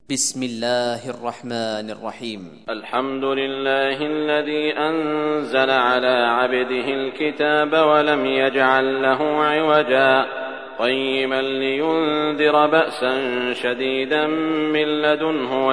بسم الله الرحمن الرحيم. الحمد لله الذي أنزل على عبده الكتاب ولم يجعل له عوجا قيما لينذر بأسا شديدا من لدنه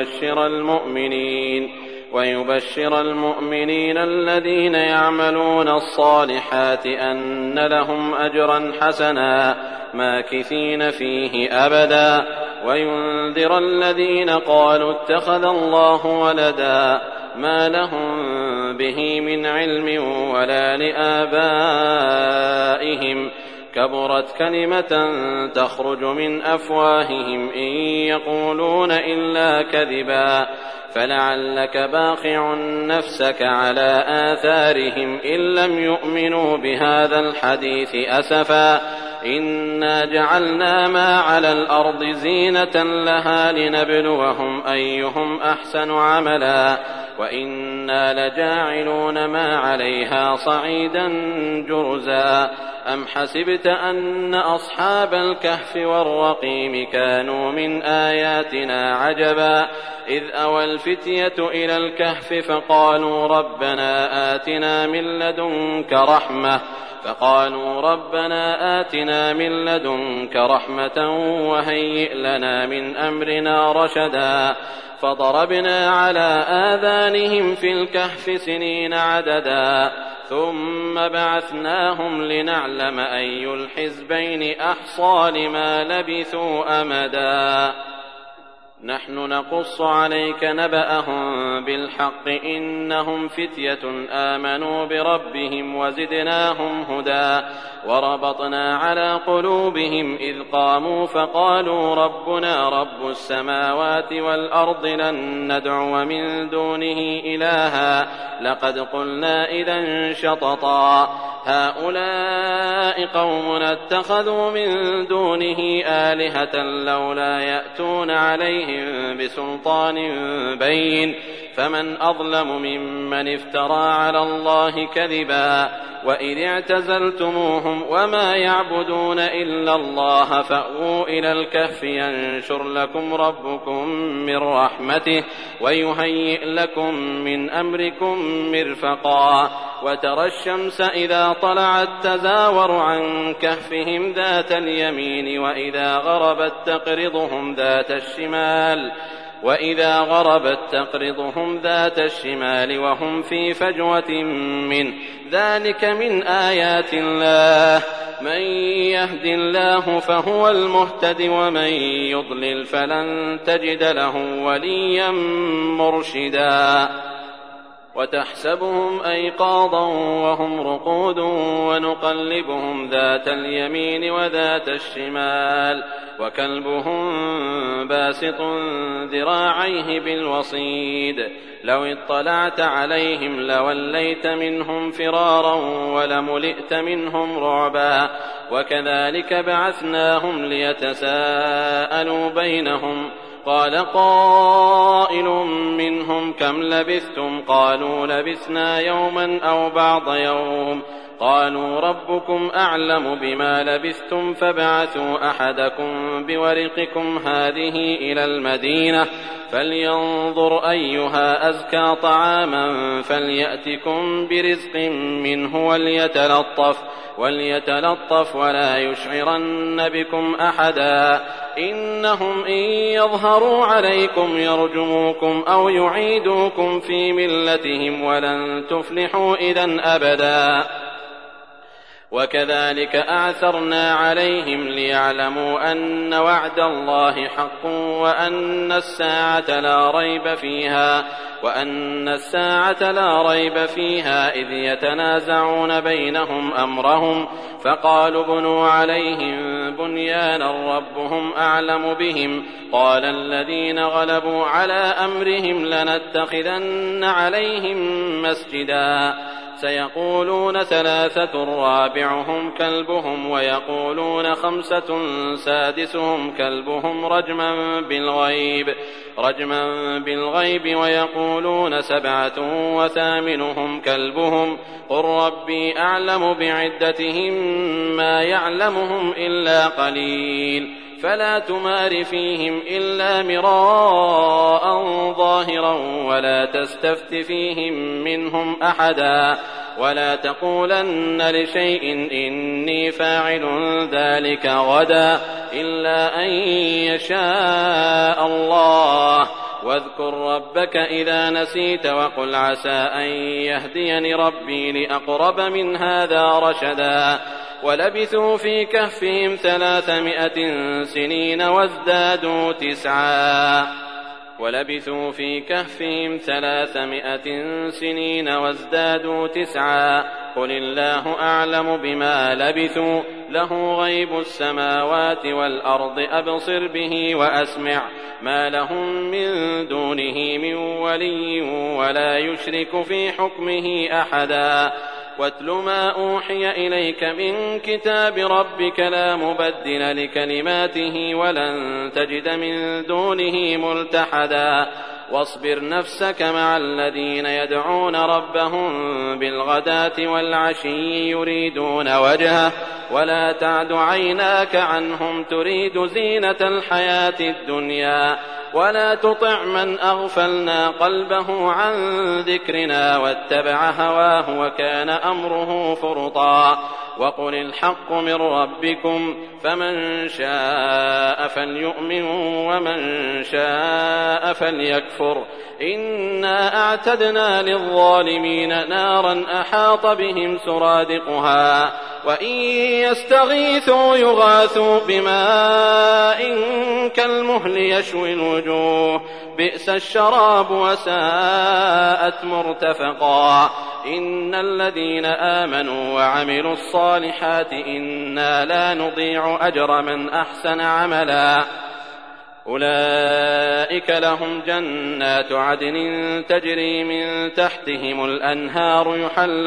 ويبشر المؤمنين الذين يعملون الصالحات أن لهم أجرا حسنا ماكثين فيه أبدا وينذر الذين قالوا اتخذ الله ولدا ما لهم به من علم ولا لآبائهم كبرت كلمة تخرج من أفواههم إن يقولون إلا كذبا فلعلك باخع نفسك على آثارهم إن لم يؤمنوا بهذا الحديث أسفا إنا جعلنا ما على الأرض زينة لها لنبلوهم أيهم أحسن عملا وإنا لجاعلون ما عليها صعيدا جرزا أم حسبت أن أصحاب الكهف والرقيم كانوا من آياتنا عجبا إذ أوى الفتية إلى الكهف فقالوا ربنا آتنا من لدنك رحمة وهيئ لنا من أمرنا رشدا فضربنا على آذانهم في الكهف سنين عددا ثم بعثناهم لنعلم أي الحزبين أحصى لما لبثوا أمدا نحن نقص عليك نبأهم بالحق إنهم فتية آمنوا بربهم وزدناهم هدى وربطنا على قلوبهم إذ قاموا فقالوا ربنا رب السماوات والأرض لن ندعو من دونه إلها لقد قلنا إذا شططا هؤلاء قومنا اتخذوا من دونه آلهة لولا يأتون عليهم بسلطان بين فمن أظلم ممن افترى على الله كذبا وإذ اعتزلتموهم وما يعبدون إلا الله فأووا إلى الكهف ينشر لكم ربكم من رحمته ويهيئ لكم من أمركم مرفقا وترى الشمس إذا طلعت تزاور عن كهفهم ذات اليمين وإذا غربت تقرضهم ذات الشمال وهم في فجوة منه ذلك من آيات الله من يهد الله فهو المهتد ومن يضلل فلن تجد له وليا مرشدا وتحسبهم أيقاظا وهم رقود ونقلبهم ذات اليمين وذات الشمال وكلبهم باسط ذراعيه بالوصيد لو اطلعت عليهم لوليت منهم فرارا ولملئت منهم رعبا وكذلك بعثناهم ليتساءلوا بينهم قال قائل منهم كم لبثتم قالوا لبثنا يوما أو بعض يوم قالوا ربكم أعلم بما لبثتم فابعثوا أحدكم بورقكم هذه إلى المدينة فلينظر أيها أزكى طعاما فليأتكم برزق منه وليتلطف ولا يشعرن بكم أحدا إنهم إن يظهروا عليكم يرجموكم أو يعيدوكم في ملتهم ولن تفلحوا إذن أبدا وكذلك أعثرنا عليهم ليعلموا أن وعد الله حق وأن الساعة لا ريب فيها إذ يتنازعون بينهم أمرهم فقالوا بنوا عليهم بنيانا ربهم أعلم بهم قال الذين غلبوا على أمرهم لنتخذن عليهم مسجدا سيقولون 3 رابعهم كلبهم ويقولون 5 سادسهم كلبهم رجما بالغيب ويقولون 7 وثامنهم كلبهم قل ربي أعلم بعدتهم ما يعلمهم إلا قليل فلا تمار فيهم إلا مراء ظاهرا ولا تستفت فيهم منهم أحدا ولا تقولن لشيء إني فاعل ذلك غدا إلا أن يشاء الله واذكر ربك إذا نسيت وقل عسى أن يهديني ربي لأقرب من هذا رشدا ولبثوا في كهفهم 300 سنين وازدادوا تسعا قل الله أعلم بما لبثوا له غيب السماوات والأرض أبصر به وأسمع ما لهم من دونه من ولي ولا يشرك في حكمه أحدا واتل ما أوحي إليك من كتاب ربك لا مبدل لكلماته ولن تجد من دونه ملتحدا واصبر نفسك مع الذين يدعون ربهم بالغداة والعشي يريدون وجهه ولا تعد عيناك عنهم تريد زينة الحياة الدنيا ولا تطع من أغفلنا قلبه عن ذكرنا واتبع هواه وكان أمره فرطا وقل الحق من ربكم فمن شاء فليؤمن ومن شاء فليكفر إنا أعتدنا للظالمين نارا أحاط بهم سرادقها وإن يستغيثوا يغاثوا بماء كالمهل يشوي الوجوه بئس الشراب وساءت مرتفقا إن الذين آمنوا وعملوا الصالحات إنا لا نضيع أجر من أحسن عملا أولئك لهم جنات عدن تجري من تحتهم الأنهار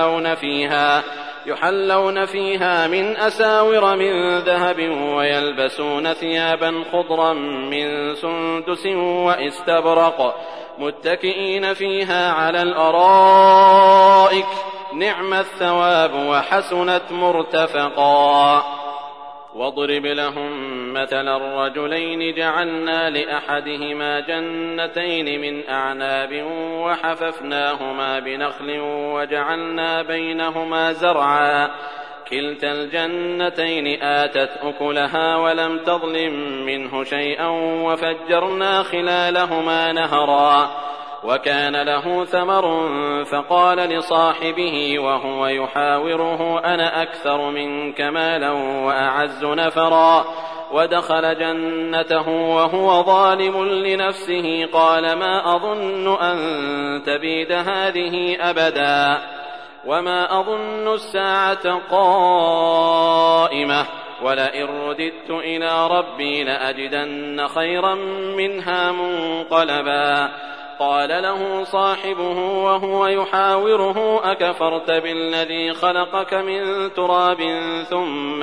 يحلون فيها من أساور من ذهب ويلبسون ثيابا خضرا من سندس وإستبرق متكئين فيها على الأرائك نعم الثواب وحسنت مرتفقا واضرب لهم مثل الرجلين جعلنا لأحدهما جنتين من أعناب وحففناهما بنخل وجعلنا بينهما زرعا كلتا الجنتين آتت أكلها ولم تظلم منه شيئا وفجرنا خلالهما نهرا وكان له ثمر فقال لصاحبه وهو يحاوره أنا أكثر منك مالا وأعز نفرا ودخل جنته وهو ظالم لنفسه قال ما أظن أن تبيد هذه أبدا وما أظن الساعة قائمة ولئن رددت إلى ربي لأجدن خيرا منها منقلبا قال له صاحبه وهو يحاوره أكفرت بالذي خلقك من تراب ثم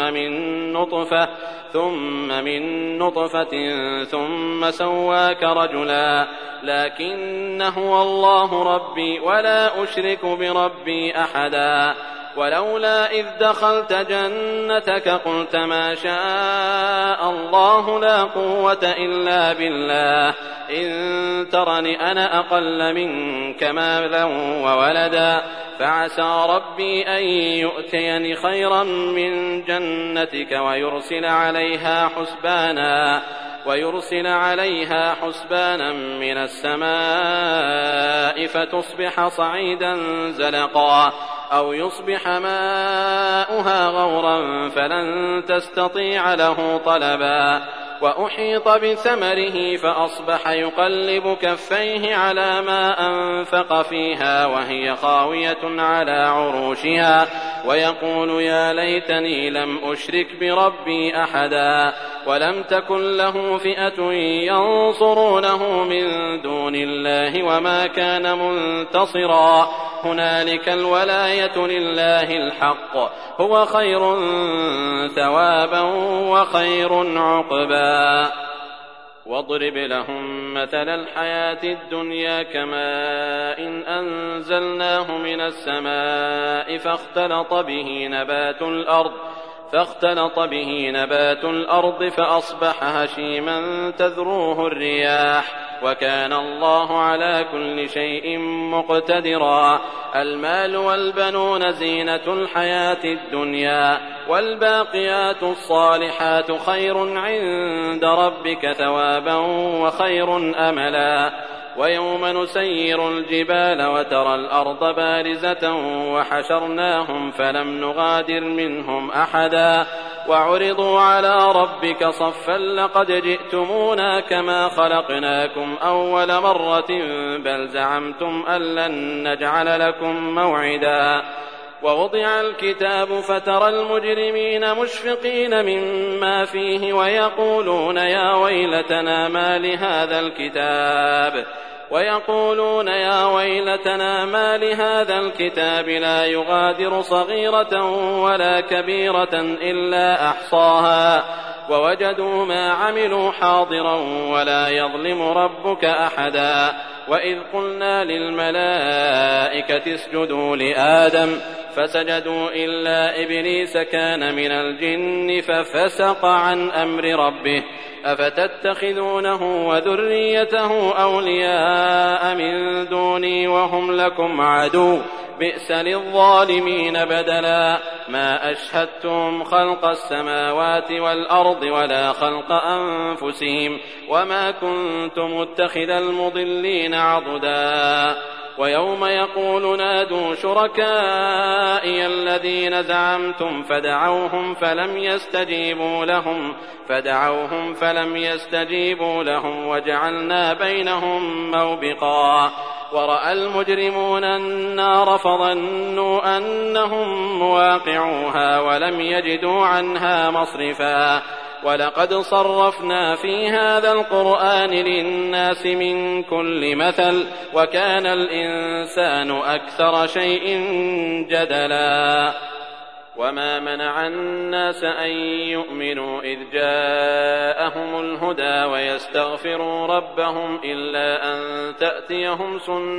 من نطفة ثم سواك رجلا لكن هو الله ربي ولا أشرك بربي أحدا ولولا إذ دخلت جنتك قلت ما شاء الله لا قوة إلا بالله إن ترني أنا أقل منك مالا وولدا فعسى ربي أن يؤتيني خيرا من جنتك ويرسل عليها حسبانا من السماء فتصبح صعيدا زلقا أو يصبح ماؤها غورا فلن تستطيع له طلبا وأحيط بثمره فأصبح يقلب كفيه على ما أنفق فيها وهي خاوية على عروشها ويقول يا ليتني لم أشرك بربي أحدا ولم تكن له فئة ينصرونه من دون الله وما كان منتصرا هنالك الولاية لله الحق هو خير ثوابا وخير عقبا واضرب لهم مثل الحياة الدنيا كماء إن فاختلط به نبات الأرض فأصبح هشيما تذروه الرياح وكان الله على كل شيء مقتدرا. المال والبنون زينة الحياة الدنيا والباقيات الصالحات خير عند ربك ثوابا وخير أملا. ويوم نسير الجبال وترى الأرض بارزة وحشرناهم فلم نغادر منهم أحدا وعرضوا على ربك صفا لقد جئتمونا كما خلقناكم أول مرة بل زعمتم أن لن نجعل لكم موعدا. ووضع الكتاب فترى المجرمين مشفقين مما فيه ويقولون يا ويلتنا ما لهذا الكتاب لا يغادر صغيرة ولا كبيرة إلا أحصاها ووجدوا ما عملوا حاضرا ولا يظلم ربك أحدا. وإذ قلنا للملائكة اسجدوا لآدم فسجدوا إلا إبليس كان من الجن ففسق عن أمر ربه أفتتخذونه وذريته أولياء من دوني وهم لكم عدو بئس للظالمين بدلا. ما أشهدتم خلق السماوات والأرض ولا خلق أنفسهم وما كنت متخذ المضلين عضدا. ويوم يقول نادوا شركائي الذين زعمتم فدعوهم فلم يستجيبوا لهم وجعلنا بينهم موبقا. ورأى المجرمون النار فظنوا أنهم مواقعوها ولم يجدوا عنها مصرفا. ولقد صرفنا في هذا القرآن للناس من كل مثل وكان الإنسان أكثر شيء جدلا. وما منع الناس أن يؤمنوا إذ جاءهم الهدى ويستغفروا ربهم إلا أن تأتيهم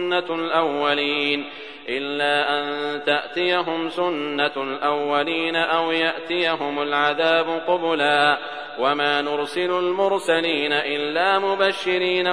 سنة الأولين أو يأتيهم العذاب قبلا. وما نرسل المرسلين إلا مبشرين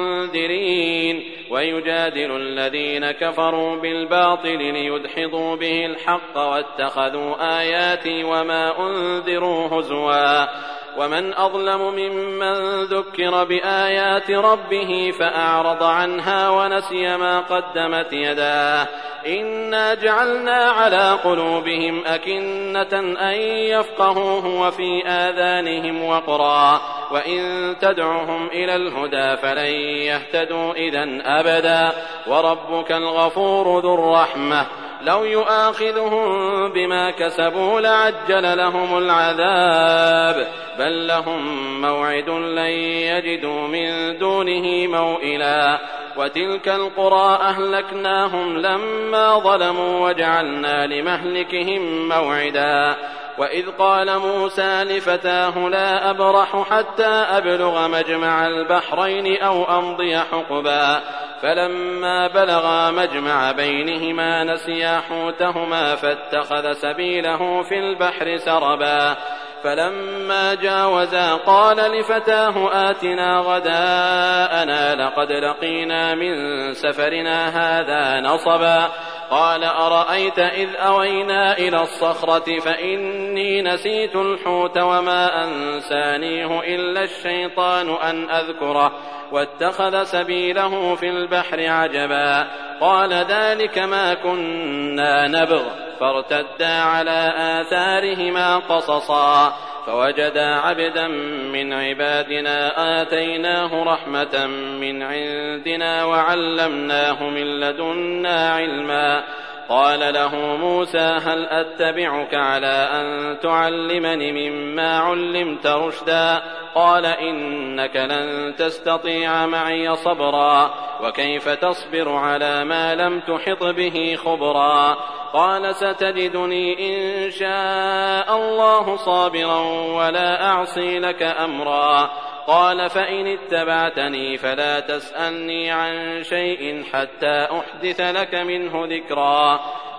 ومنذرين ويجادل الذين كفروا بالباطل ليدحضوا به الحق واتخذوا آياتي وما أنذروا هزوا. ومن أظلم ممن ذكر بآيات ربه فأعرض عنها ونسي ما قدمت يداه إنا جعلنا على قلوبهم أكنة أن يفقهوه وفي آذانهم وقرا وإن تدعهم إلى الهدى فلن يهتدوا إذن أبدا. وربك الغفور ذو الرحمة لو يؤاخذهم بما كسبوا لعجل لهم العذاب بل لهم موعد لن يجدوا من دونه موئلا. وتلك القرى أهلكناهم لما ظلموا وجعلنا لمهلكهم موعدا. وإذ قال موسى لفتاه لا أبرح حتى أبلغ مجمع البحرين أو أمضي حقبا فلما بلغا مجمع بينهما نسيا حوتهما فاتخذ سبيله في البحر سربا. فلما جاوزا قال لفتاه آتنا غداءنا لقد لقينا من سفرنا هذا نصبا. قال أرأيت إذ أوينا إلى الصخرة فإني نسيت الحوت وما أنسانيه إلا الشيطان أن أذكره واتخذ سبيله في البحر عجبا. قال ذلك ما كنا نبغ فارتدا على آثارهما قصصا فوجدا عبدا من عبادنا آتيناه رحمة من عندنا وعلمناه من لدنا علما. قال له موسى هل أتبعك على أن تعلمني مما علمت رشدا قال إنك لن تستطيع معي صبرا وكيف تصبر على ما لم تحط به خبرا. قال ستجدني إن شاء الله صابرا ولا أعصي لك أمرا. قال فإن اتبعتني فلا تسألني عن شيء حتى أحدث لك منه ذكرا.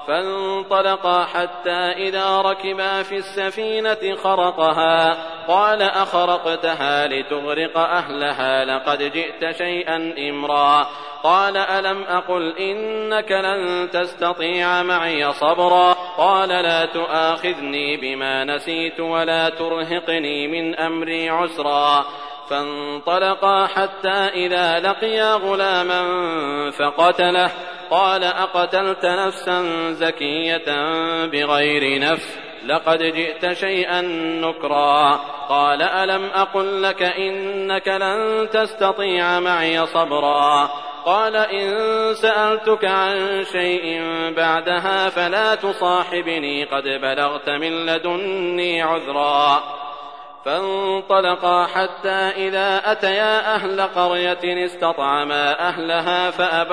فانطلقا حتى إذا ركبا في السفينة خرقها قال أخرقتها لتغرق أهلها لقد جئت شيئا إمرا قال ألم أقل إنك لن تستطيع معي صبرا قال لا تؤاخذني بما نسيت ولا ترهقني من أمري عسرا فانطلقا حتى إذا لقيا غلاما فقتله قال أقتلت نفسا زكية بغير نفس لقد جئت شيئا نكرا قال ألم أقل لك إنك لن تستطيع معي صبرا قال إن سألتك عن شيء بعدها فلا تصاحبني قد بلغت من لدني عذرا فانطلقا حتى إذا أتيا أهل قرية استطعما أهلها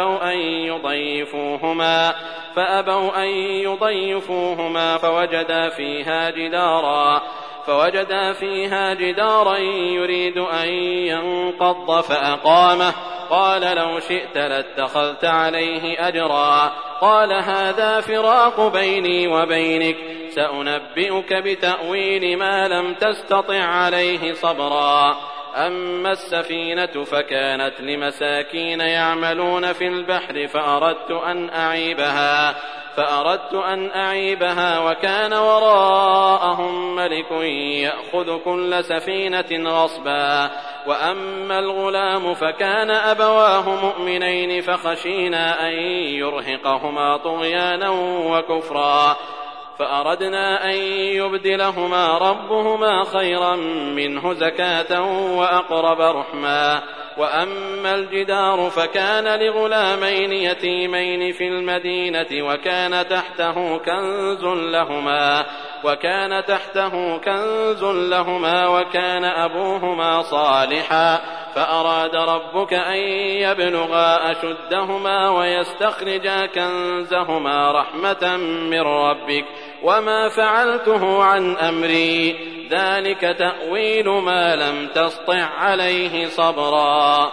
فأبوا أن يضيفوهما فوجدا فيها جدارا يريد أن ينقض فأقامه قال لو شئت لاتخذت عليه أجرا قال هذا فراق بيني وبينك سأنبئك بتأويل ما لم تستطع عليه صبرا أما السفينة فكانت لمساكين يعملون في البحر فأردت أن أعيبها وكان وراءهم ملك يأخذ كل سفينة غصبا وأما الغلام فكان أبواه مؤمنين فخشينا أن يرهقهما طغيانا وكفرا فأردنا أن يبدلهما ربهما خيرا منه زكاة وأقرب رحما وأما الجدار فكان لغلامين يتيمين في المدينة وكان تحته كنز لهما وكان أبوهما صالحا فأراد ربك أن يبلغا أشدهما ويستخرجا كنزهما رحمة من ربك وما فعلته عن أمري ذلك تأويل ما لم تسطع عليه صبرا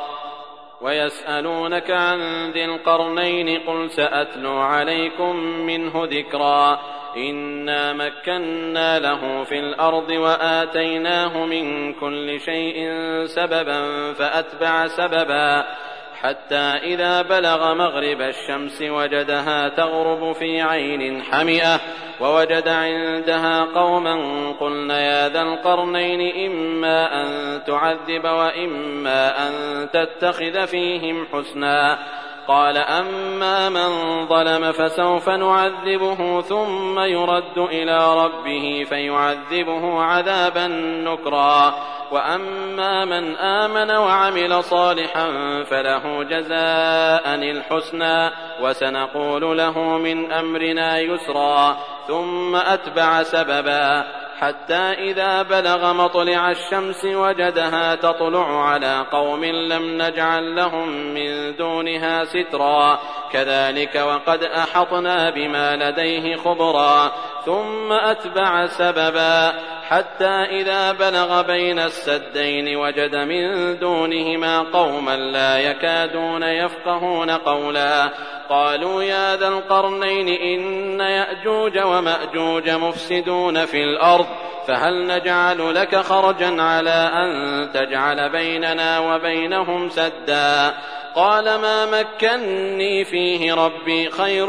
ويسألونك عن ذي القرنين قل سأتلو عليكم منه ذكرا إنا مكنا له في الأرض وآتيناه من كل شيء سببا فأتبع سببا حتى إذا بلغ مغرب الشمس وجدها تغرب في عين حمئة ووجد عندها قوما قلنا يا ذا القرنين إما أن تعذب وإما أن تتخذ فيهم حسنا قال أما من ظلم فسوف نعذبه ثم يرد إلى ربه فيعذبه عذابا نكرا وأما من آمن وعمل صالحا فله جزاء الحسنى وسنقول له من أمرنا يسرا ثم أتبع سببا حتى إذا بلغ مطلع الشمس وجدها تطلع على قوم لم نجعل لهم من دونها سترا كذلك وقد أحطنا بما لديه خبرا ثم أتبع سببا حتى إذا بلغ بين السدين وجد من دونهما قوما لا يكادون يفقهون قولا قالوا يا ذا القرنين إن يأجوج ومأجوج مفسدون في الأرض فهل نجعل لك خرجا على أن تجعل بيننا وبينهم سدا قال ما مكني فيه ربي خير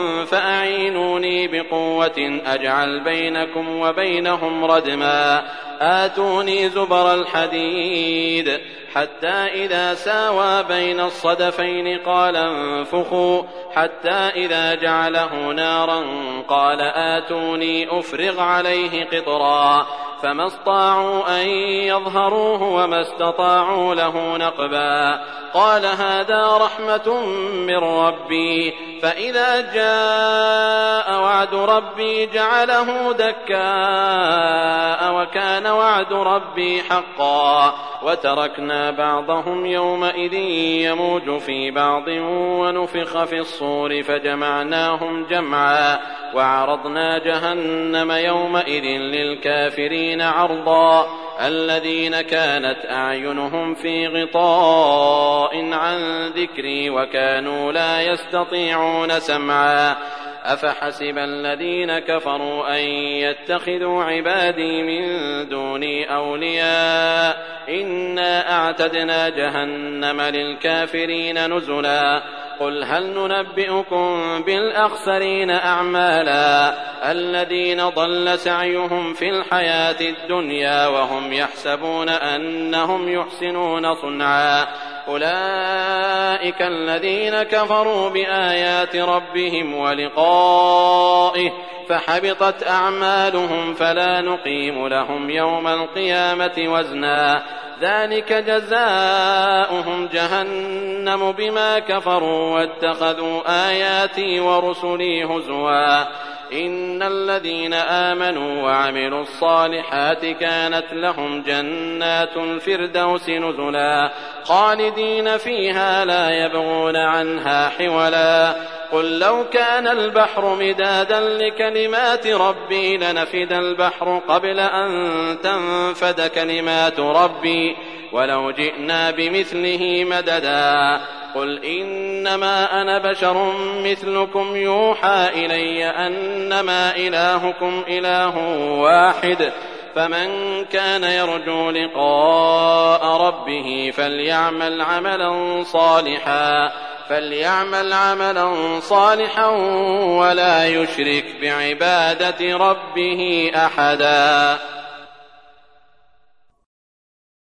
فأعينوني بقوة أجعل بينكم وبينهم ردما آتوني زبر الحديد حتى إذا ساوى بين الصدفين قال انفخوا حتى إذا جعله نارا قال آتوني أفرغ عليه قطرا فما استطاعوا أن يظهروه وما استطاعوا له نقبا قال هذا رحمة من ربي فإذا جاء وعد ربي جعله دكاء وكان وعد ربي حقا وتركنا بعضهم يومئذ يموج في بعض ونفخ في الصور فجمعناهم جمعا وعرضنا جهنم يومئذ للكافرين عرضا الذين كانت أعينهم في غطاء عن ذكري وكانوا لا يستطيعون سمعا أفحسب الذين كفروا أن يتخذوا عبادي من دوني أولياء إنا أعتدنا جهنم للكافرين نزلا قل هل ننبئكم بالأخسرين أعمالا الذين ضل سعيهم في الحياة الدنيا وهم يحسبون أنهم يحسنون صنعا أولئك الذين كفروا بآيات ربهم ولقائه فحبطت أعمالهم فلا نقيم لهم يوم القيامة وزنا ذلك جزاؤهم جهنم بما كفروا واتخذوا آياتي ورسلي هزوا إن الذين آمنوا وعملوا الصالحات كانت لهم جنات الفردوس نزلا خالدين فيها لا يبغون عنها حولا قل لو كان البحر مدادا لكلمات ربي لنفد البحر قبل أن تنفد كلمات ربي ولو جئنا بمثله مددا قل إنما أنا بشر مثلكم يوحى إلي أنما إلهكم إله واحد فمن كان يرجو لقاء ربه فليعمل عملا صالحا ولا يشرك بعبادة ربه أحدا.